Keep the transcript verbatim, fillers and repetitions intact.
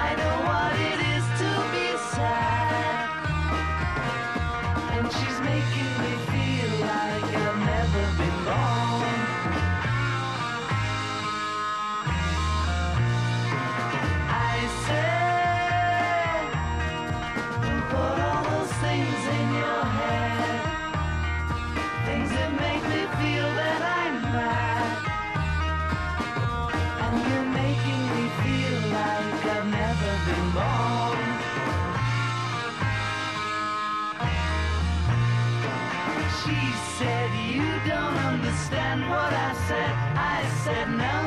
I know what it is to be sad, and she's making me feel like I've never been born. I said, put all those things in your head, things that make me feel that I'm mad, and you're making me feel like I've never been born. She said, you don't understand what I said. I said, no,